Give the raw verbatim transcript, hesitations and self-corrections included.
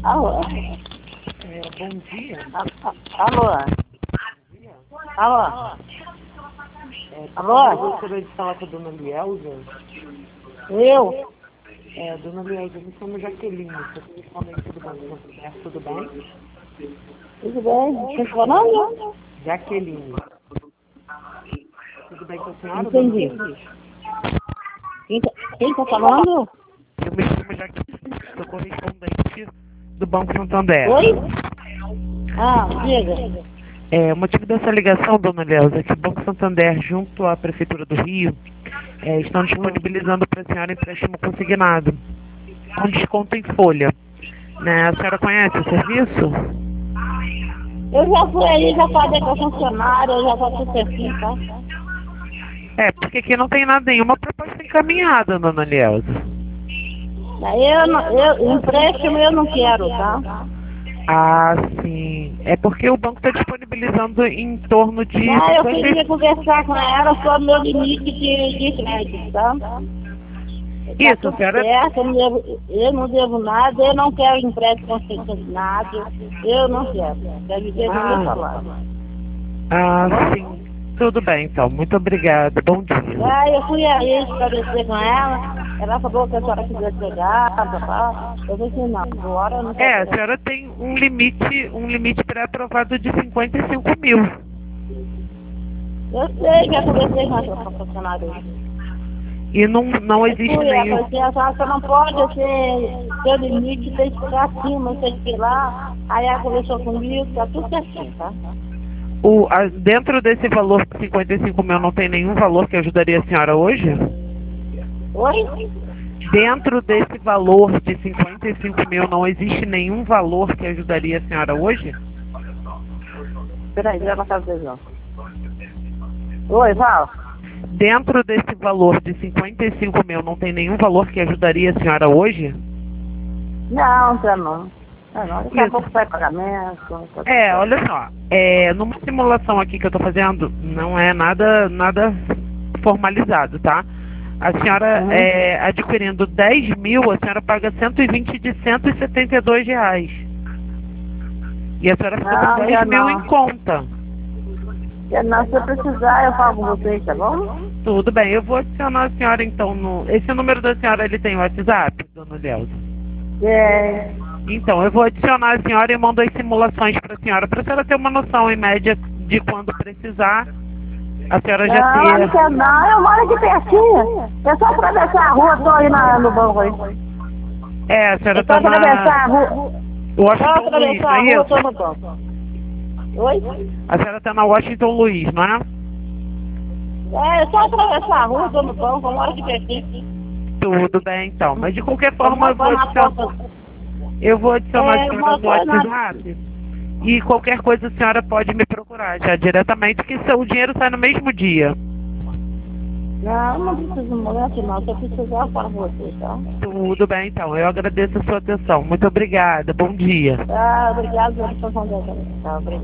Alô? É, bom dia. A- a- Alô? Alô? É, Alô? Eu gostaria de falar com a dona Lielza. Eu? É, dona Lielza, me chamo Jaqueline, sou correspondente do Banco Santander, tudo bem? Tudo bem? Quem tá falando? Jaqueline. Tudo bem com a senhora, Entendi. dona Lielza? Quem tá, quem tá falando? Eu me chamo Jaqueline, sou correspondente do Banco Santander. Oi? Ah, diga. É, o motivo dessa ligação, dona Lielza, é que o Banco Santander, junto à Prefeitura do Rio, é, estão disponibilizando para a senhora empréstimo consignado, com desconto em folha. Né? A senhora conhece o serviço? Eu já fui aí, já falei com a funcionária, eu já tô com o perfil, tá? É, porque aqui não tem nada, nenhuma proposta encaminhada, dona Lielza. Eu, não- eu, empréstimo eu não quero, tá? Ah, sim. É porque o banco está disponibilizando em torno de... Não, eu cinquenta queria conversar com ela sobre o meu limite de, de crédito, tá? Isso, Tá tudo a senhora... certo, eu não, devo, eu não devo nada, eu não quero empréstimo consignado, eu não quero. Quero viver do meu salário. Ah, sim. Tudo bem, então. Muito obrigada. Bom dia. Aí eu fui aí esclarecer com ela, ela falou que a senhora queria pegar, tá, tá. Eu disse não, agora eu não É, quero a pegar. senhora tem um limite, um limite pré-aprovado de cinquenta e cinco mil. Eu sei, já conversei com essa funcionária aí. E não, não Eu existe fui, ela nenhum... falou assim, a senhora só não pode ser, seu limite tem que ficar acima, não sei o que lá. Aí ela conversou comigo, tá tudo certinho, tá? O, a, dentro desse valor de cinquenta e cinco mil não tem nenhum valor que ajudaria a senhora hoje? Oi? Dentro desse valor de cinquenta e cinco mil não existe nenhum valor que ajudaria a senhora hoje? Peraí, já na casa dele, não. Oi, fala. Dentro desse valor de cinquenta e cinco mil não tem nenhum valor que ajudaria a senhora hoje? Não, não tem não. Não, não, daqui a Isso. pouco sai pagamento. Tá É, tudo olha só, é, numa simulação aqui que eu estou fazendo, não é nada, nada formalizado, tá? A senhora, Uhum. é, adquirindo dez mil, a senhora paga cento e vinte de cento e setenta e dois reais. E a senhora fica Não, com já dez mil não. em conta. certo. Não, se eu precisar, eu falo com vocês, tá bom? Tudo bem, eu vou adicionar a senhora então no... Esse número da senhora, ele tem WhatsApp, dona Lielza? É. Então, eu vou adicionar a senhora e mando as simulações para a senhora, para a senhora ter uma noção em média de quando precisar, a senhora já Não, eu não ter... quero não, eu moro aqui pertinho. É só atravessar a rua, tô aí na, no banco aí. É, a senhora É só está atravessar na... a rua. Só Washington Luiz, atravessar não a é rua, isso? tô no banco. Oi? A senhora está na Washington Luiz, não é? É, é só atravessar a rua, tô no banco, eu moro aqui pertinho. Tudo bem, então. Mas de qualquer Eu forma, eu vou moro na adicionar, porta. eu vou adicionar É, a eu senhora moro no na- WhatsApp. E qualquer coisa a senhora pode me procurar já diretamente, que o dinheiro sai no mesmo dia. Não, não preciso muito não, se eu precisar, eu falo com você, tá? Tudo bem, então. Eu agradeço a sua atenção. Muito obrigada. Bom dia. Tá, obrigado pela sua conversa. Tá, obrigado.